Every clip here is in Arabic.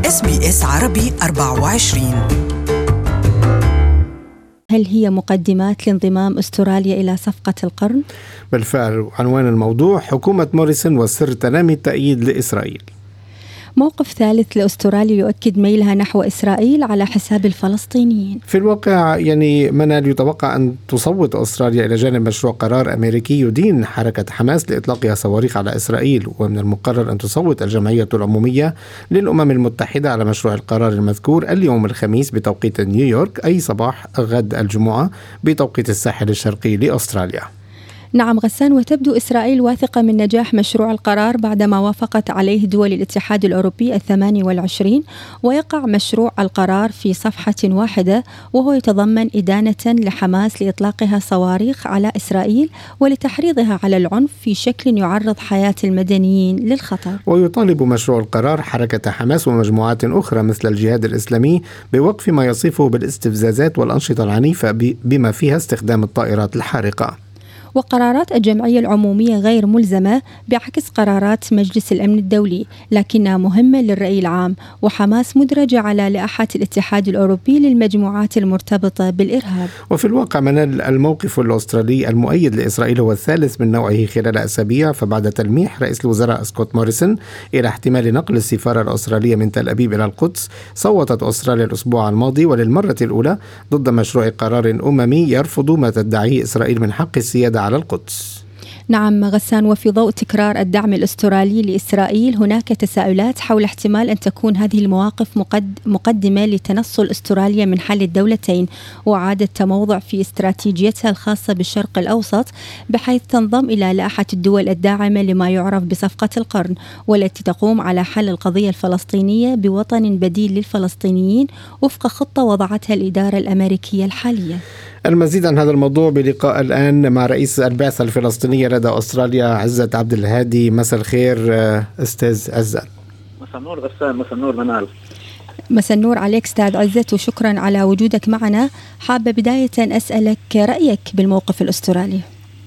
SBS عربي 24. هل هي مقدمات لانضمام أستراليا إلى صفقة القرن؟ بالفعل، عنوان الموضوع: حكومة موريسون وسر تنامي التأييد لإسرائيل. موقف ثالث لأستراليا يؤكد ميلها نحو إسرائيل على حساب الفلسطينيين. في الواقع منال يتوقع أن تصوت أستراليا إلى جانب مشروع قرار أمريكي يدين حركة حماس لإطلاقها صواريخ على إسرائيل، ومن المقرر أن تصوت الجمعية العمومية للأمم المتحدة على مشروع القرار المذكور اليوم الخميس بتوقيت نيويورك، أي صباح غد الجمعة بتوقيت الساحل الشرقي لأستراليا. نعم غسان، وتبدو إسرائيل واثقة من نجاح مشروع القرار بعدما وافقت عليه دول الاتحاد الأوروبي 28، ويقع مشروع القرار في صفحة واحدة، وهو يتضمن إدانة لحماس لإطلاقها صواريخ على إسرائيل ولتحريضها على العنف في شكل يعرض حياة المدنيين للخطر. ويطالب مشروع القرار حركة حماس ومجموعات أخرى مثل الجهاد الإسلامي بوقف ما يصفه بالاستفزازات والأنشطة العنيفة بما فيها استخدام الطائرات الحارقة. وقرارات الجمعية العمومية غير ملزمة بعكس قرارات مجلس الأمن الدولي، لكنها مهمة للرأي العام، وحماس مدرجة على لائحة الاتحاد الأوروبي للمجموعات المرتبطة بالإرهاب. وفي الواقع الموقف الأسترالي المؤيد لإسرائيل هو الثالث من نوعه خلال أسابيع، فبعد تلميح رئيس الوزراء سكوت موريسون إلى احتمال نقل السفارة الأسترالية من تل أبيب إلى القدس، صوتت أستراليا الأسبوع الماضي وللمرة الأولى ضد مشروع قرار أممي يرفض ما تدعيه إسرائيل من حق السيادة على القدس. نعم غسان، وفي ضوء تكرار الدعم الأسترالي لإسرائيل هناك تساؤلات حول احتمال أن تكون هذه المواقف مقدمة لتنصل أستراليا من حل الدولتين وإعادة تموضع في استراتيجيتها الخاصة بالشرق الأوسط، بحيث تنضم إلى لائحة الدول الداعمة لما يعرف بصفقة القرن، والتي تقوم على حل القضية الفلسطينية بوطن بديل للفلسطينيين وفق خطة وضعتها الإدارة الأمريكية الحالية. المزيد عن هذا الموضوع بلقاء الآن مع رئيس البعثة الفلسطينية لدى أستراليا عزت عبد الهادي. مساء الخير أستاذ عزت. مساء النور غسان. مساء النور منال. مساء النور عليك أستاذ عزت، وشكرا على وجودك معنا. حابة بداية أسألك رأيك بالموقف الأسترالي.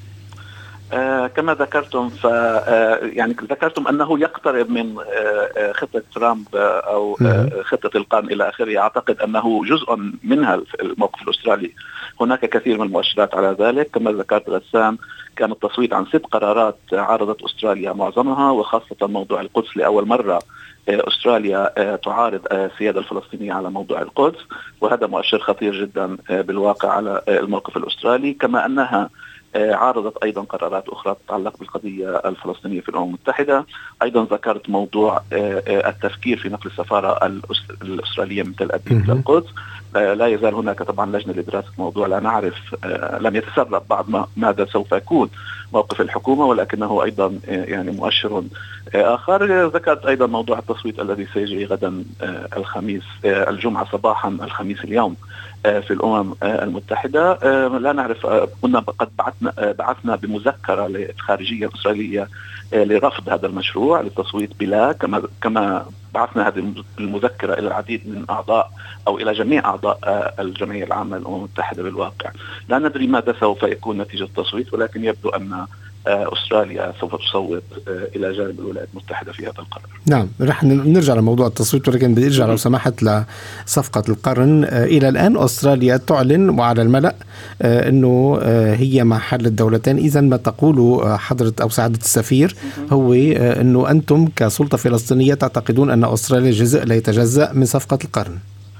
كما ذكرتم يعني ذكرتم أنه يقترب من خطة ترامب أو خطة القرن إلى آخره. أعتقد أنه جزء منها الموقف الأسترالي. هناك كثير من المؤشرات على ذلك. كما ذكرت غسان، كان التصويت عن 6 قرارات عارضت أستراليا معظمها، وخاصة موضوع القدس. لأول مرة أستراليا تعارض السيادة الفلسطينية على موضوع القدس، وهذا مؤشر خطير جدا بالواقع على الموقف الأسترالي. كما أنها عارضت أيضا قرارات أخرى تتعلق بالقضية الفلسطينية في الأمم المتحدة. أيضا ذكرت موضوع التفكير في نقل السفارة الأسترالية من تل أبيب إلى القدس. لا يزال هناك طبعا لجنة لدراسة الموضوع، لا نعرف، لم يتسرب بعد ماذا سوف يكون موقف الحكومة، ولكنه أيضا يعني مؤشر آخر. ذكرت أيضا موضوع التصويت الذي سيجري غدا الخميس، الجمعة صباحا الخميس اليوم في الأمم المتحدة. لا نعرف، كنا قد بعثنا بمذكرة للخارجية الإسرائيلية لرفض هذا المشروع للتصويت بلا، كما بعثنا هذه المذكرة إلى العديد من أعضاء أو إلى جميع أعضاء الجمعية العامة للأمم المتحدة. بالواقع لا ندري ماذا سوف يكون نتيجة التصويت، ولكن يبدو أن أستراليا سوف تصوت إلى جانب الولايات المتحدة في هذا القرار. نعم، رح نرجع لموضوع التصويت، ولكن بدي أرجع لو سمحت لصفقة القرن. إلى الآن أستراليا تعلن وعلى الملأ أنه هي مع حل الدولتين. إذن ما تقوله حضرة أو سعادة السفير هو أنه أنتم كسلطة فلسطينية تعتقدون أن أستراليا جزء لا يتجزأ من صفقة القرن.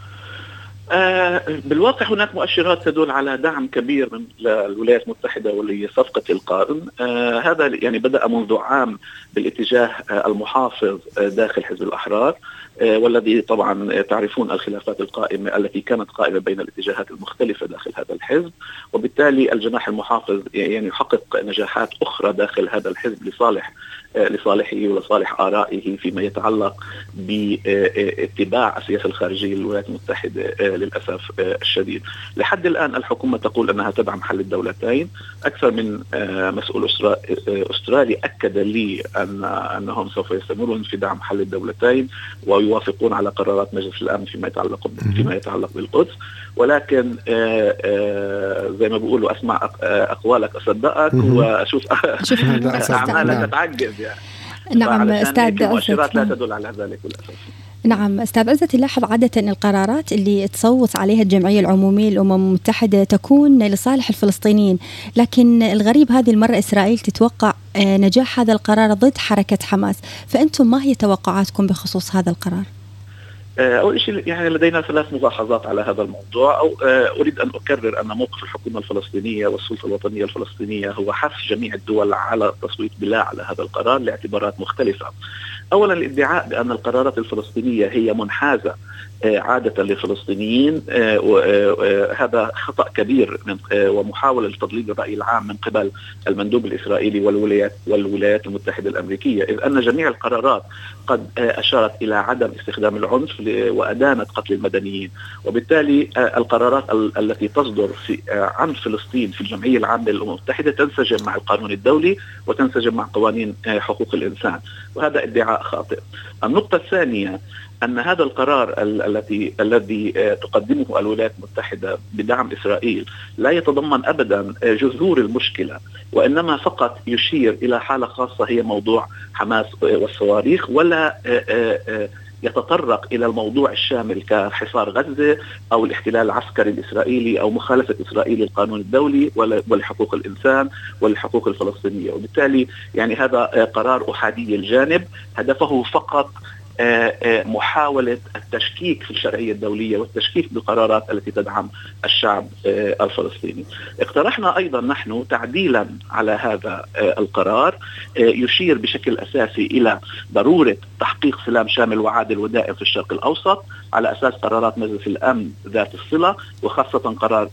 بالواقع هناك مؤشرات تدل على دعم كبير من الولايات المتحدة ولصفقة القرن. هذا يعني بدأ منذ عام بالاتجاه المحافظ داخل حزب الأحرار، والذي طبعا تعرفون الخلافات القائمة التي كانت قائمة بين الاتجاهات المختلفة داخل هذا الحزب، وبالتالي الجناح المحافظ يعني يحقق نجاحات أخرى داخل هذا الحزب لصالحه ولصالح آرائه فيما يتعلق باتباع السياسة الخارجية للولايات المتحدة. للأسف الشديد لحد الآن الحكومة تقول أنها تدعم حل الدولتين. أكثر من مسؤول أسترالي أكد لي أنهم سوف يستمرون في دعم حل الدولتين ويوافقون على قرارات مجلس الأمن فيما يتعلق بالقدس. ولكن زي ما بيقولوا أسمع أقوالك أصدقك وأشوف أعمالك تتعجب يعني. نعم أستاذ المؤشرات لا تدل على ذلك للأسف. نعم أستاذ عزت، نلاحظ عادة القرارات اللي تصوت عليها الجمعية العمومية للأمم المتحدة تكون لصالح الفلسطينيين، لكن الغريب هذه المرة إسرائيل تتوقع نجاح هذا القرار ضد حركة حماس. فأنتم ما هي توقعاتكم بخصوص هذا القرار؟ أول شيء يعني لدينا 3 ملاحظات على هذا الموضوع. أريد أن أكرر أن موقف الحكومة الفلسطينية والسلطة الوطنية الفلسطينية هو حث جميع الدول على التصويت بلا على هذا القرار لاعتبارات مختلفة. أولا الادعاء بأن القرارات الفلسطينية هي منحازة عادة للفلسطينيين، هذا خطأ كبير ومحاولة لتضليل الرأي العام من قبل المندوب الإسرائيلي والولايات المتحدة الأمريكية، إذ أن جميع القرارات قد أشارت إلى عدم استخدام العنف وأدانت قتل المدنيين. وبالتالي القرارات التي تصدر عن فلسطين في الجمعية العامة للأمم المتحدة تنسجم مع القانون الدولي وتنسجم مع قوانين حقوق الإنسان، وهذا ادعاء خاطئ. النقطة الثانية أن هذا القرار الذي تقدمه الولايات المتحدة بدعم إسرائيل لا يتضمن أبدا جذور المشكلة، وإنما فقط يشير إلى حالة خاصة هي موضوع حماس والصواريخ، ولا يتطرق إلى الموضوع الشامل كحصار غزة أو الاحتلال العسكري الإسرائيلي أو مخالفة إسرائيل للقانون الدولي ولحقوق الإنسان والحقوق الفلسطينية. وبالتالي يعني هذا قرار أحادي الجانب هدفه فقط محاولة التشكيك في الشرعية الدولية والتشكيك بالقرارات التي تدعم الشعب الفلسطيني. اقترحنا أيضا نحن تعديلا على هذا القرار يشير بشكل أساسي إلى ضرورة تحقيق سلام شامل وعادل ودائم في الشرق الأوسط على أساس قرارات مجلس الأمن ذات الصلة، وخاصة قرار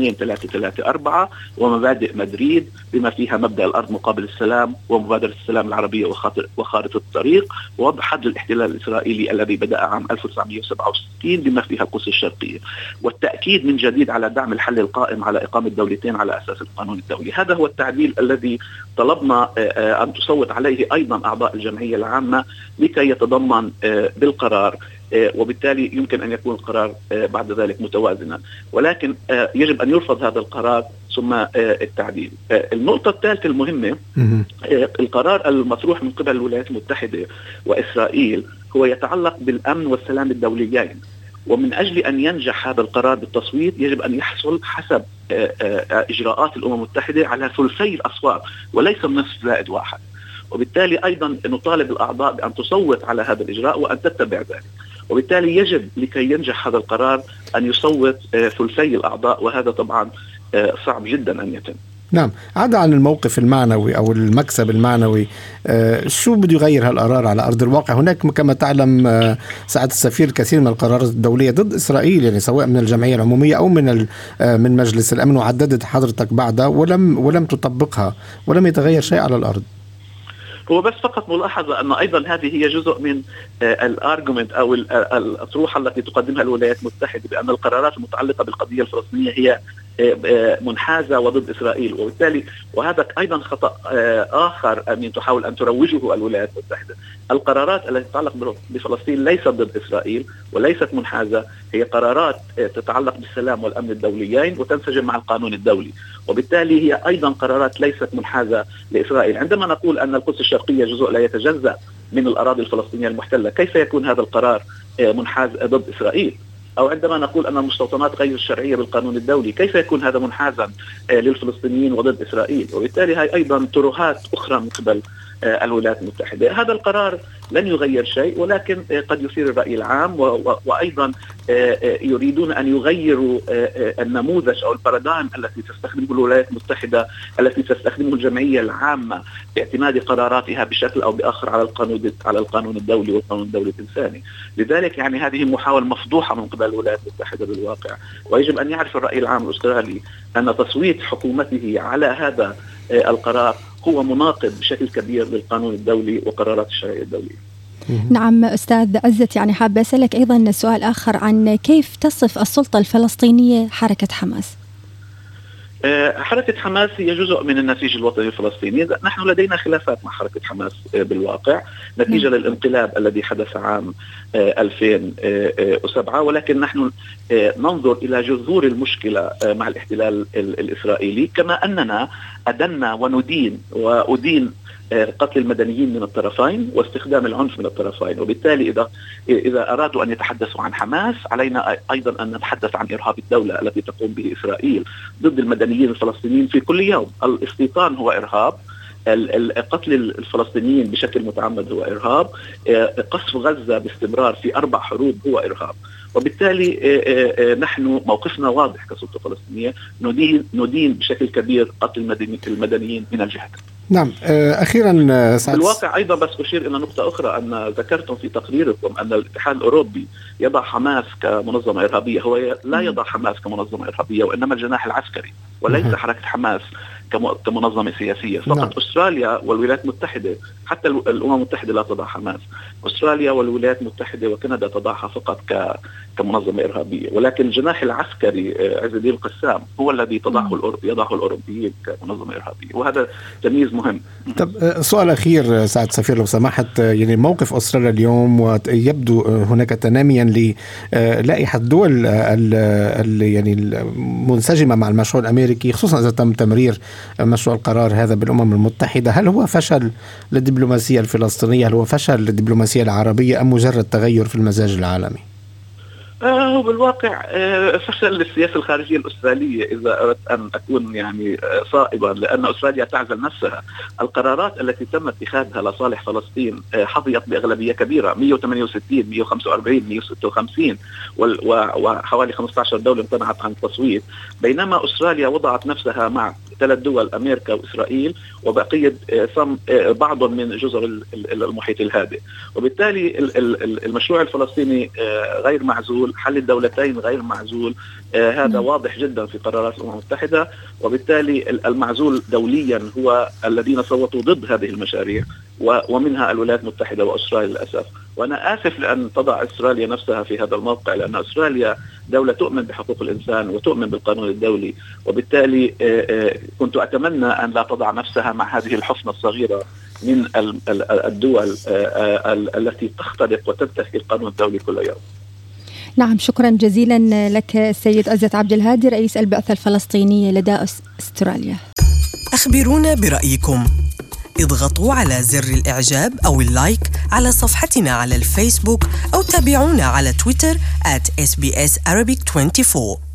2334 ومبادئ مدريد بما فيها مبدأ الأرض مقابل السلام ومبادرة السلام العربية وخارطة الطريق ووضع حد للاحتلال الإسرائيلي الذي بدأ عام 1967 بما فيها القدس الشرقية، والتأكيد من جديد على دعم الحل القائم على إقامة دولتين على أساس القانون الدولي. هذا هو التعديل الذي طلبنا أن تصوت عليه أيضا أعضاء الجمعية العامة لكي يتضمن بالقرار، وبالتالي يمكن أن يكون القرار بعد ذلك متوازنا، ولكن يجب أن يرفض هذا القرار ثم التعديل. النقطة الثالثة المهمة، القرار المطروح من قبل الولايات المتحدة وإسرائيل هو يتعلق بالأمن والسلام الدوليين، ومن أجل أن ينجح هذا القرار بالتصويت يجب أن يحصل حسب إجراءات الأمم المتحدة على ثلثي الأصوات وليس النصف زائد 1، وبالتالي أيضا نطالب الأعضاء بأن تصوت على هذا الإجراء وأن تتبع ذلك، وبالتالي يجب لكي ينجح هذا القرار أن يصوت ثلثي الأعضاء، وهذا طبعا صعب جدا أن يتم. نعم، عدا عن الموقف المعنوي أو المكسب المعنوي، شو بده يغير هالقرار على أرض الواقع؟ هناك كما تعلم سعادة السفير كثير من القرارات الدولية ضد إسرائيل، يعني سواء من الجمعية العمومية أو من مجلس الأمن، وعددت حضرتك بعدها ولم تطبقها ولم يتغير شيء على الأرض. هو بس فقط ملاحظة أن أيضا هذه هي جزء من الارجومنت أو الأطروحة التي تقدمها الولايات المتحدة بأن القرارات المتعلقة بالقضية الفلسطينية هي منحازة وضد إسرائيل، وبالتالي وهذا أيضا خطأ آخر أن تحاول أن تروجه الولايات المتحدة. القرارات التي تتعلق بفلسطين ليست ضد إسرائيل وليست منحازة، هي قرارات تتعلق بالسلام والأمن الدوليين وتنسجم مع القانون الدولي، وبالتالي هي أيضا قرارات ليست منحازة لإسرائيل. عندما نقول أن القدس الشرقية جزء لا يتجزأ من الأراضي الفلسطينية المحتلة، كيف يكون هذا القرار منحاز ضد إسرائيل؟ أو عندما نقول أن المستوطنات غير الشرعية بالقانون الدولي، كيف يكون هذا منحازا للفلسطينيين وضد إسرائيل؟ وبالتالي هاي أيضا ترهات أخرى من قبل الولايات المتحدة. هذا القرار لن يغير شيء، ولكن قد يثير الرأي العام، وأيضا يريدون أن يغيروا النموذج أو البارادايم التي تستخدمه الولايات المتحدة، التي تستخدمه الجمعية العامة باعتماد قراراتها بشكل أو بآخر على القانون الدولي والقانون الدولي الإنساني. لذلك يعني هذه محاولة مفضوحة من قبل الولايات المتحدة بالواقع، ويجب أن يعرف الرأي العام الأسترالي أن تصويت حكومته على هذا القرار هو مناقض بشكل كبير للقانون الدولي وقرارات الشرعية الدولية. نعم أستاذ عزت، يعني حابة أسألك أيضا سؤال آخر عن كيف تصف السلطة الفلسطينية حركة حماس؟ حركة حماس هي جزء من النسيج الوطني الفلسطيني. نحن لدينا خلافات مع حركة حماس بالواقع نتيجة للانقلاب الذي حدث عام 2007، ولكن نحن ننظر إلى جذور المشكلة مع الاحتلال الإسرائيلي، كما أننا أدنا وندين قتل المدنيين من الطرفين واستخدام العنف من الطرفين. وبالتالي إذا أرادوا أن يتحدثوا عن حماس علينا أيضا أن نتحدث عن إرهاب الدولة التي تقوم به إسرائيل ضد المدنيين الفلسطينيين في كل يوم. الاستيطان هو إرهاب، قتل الفلسطينيين بشكل متعمد هو إرهاب، قصف غزة باستمرار في 4 حروب هو إرهاب. وبالتالي نحن موقفنا واضح كسلطة فلسطينية، ندين بشكل كبير قتل المدنيين من الجهة. نعم. أخيرا بالواقع أيضا بس أشير إلى نقطة أخرى، أن ذكرتم في تقريركم أن الاتحاد الأوروبي يضع حماس كمنظمة إرهابية. هو لا يضع حماس كمنظمة إرهابية، وإنما الجناح العسكري وليس حركة حماس كمنظمة سياسية فقط. نعم. أستراليا والولايات المتحدة، حتى الأمم المتحدة لا تضع حماس. أستراليا والولايات المتحدة وكندا تضعها فقط كمنظمة إرهابية، ولكن الجناح العسكري عز الدين القسام هو الذي يضعه الأوروبيين كمنظمة إرهابية، وهذا تمييز مهم. طب سؤال أخير سعد سفير لو سمحت، يعني موقف أستراليا اليوم ويبدو هناك تناميا للائحة الدول يعني المنسجمة مع المشروع الأمريكي، خصوصا إذا تم تمرير مشروع القرار هذا بالأمم المتحدة. هل هو فشل للدبلوماسية الفلسطينية؟ هل هو فشل للدبلوماسية العربية أم مجرد تغير في المزاج العالمي؟ بالواقع فشل للسياسة الخارجية الأسترالية إذا أردت أن أكون يعني صائبا، لأن أستراليا تعزل نفسها. القرارات التي تم اتخاذها لصالح فلسطين حظيت بأغلبية كبيرة، 168 145 156 وحوالي 15 دولة امتنعت عن التصويت، بينما أستراليا وضعت نفسها مع 3 دول، أمريكا وإسرائيل وبقية بعض من جزر المحيط الهادئ. وبالتالي المشروع الفلسطيني غير معزول، حل الدولتين غير معزول، هذا واضح جدا في قرارات الأمم المتحدة. وبالتالي المعزول دوليا هو الذين صوتوا ضد هذه المشاريع، ومنها الولايات المتحدة وأستراليا للأسف. وأنا آسف لأن تضع أستراليا نفسها في هذا الموقع، لأن أستراليا دولة تؤمن بحقوق الإنسان وتؤمن بالقانون الدولي، وبالتالي كنت أتمنى أن لا تضع نفسها مع هذه الحفنة الصغيرة من الدول التي تخترق وتنتهك القانون الدولي كل يوم. نعم، شكرا جزيلا لك السيد عزت عبد الهادي، رئيس البعثة الفلسطينية لدى أستراليا. أخبرونا برأيكم، اضغطوا على زر الإعجاب أو اللايك على صفحتنا على الفيسبوك، أو تابعونا على تويتر @SBS Arabic 24.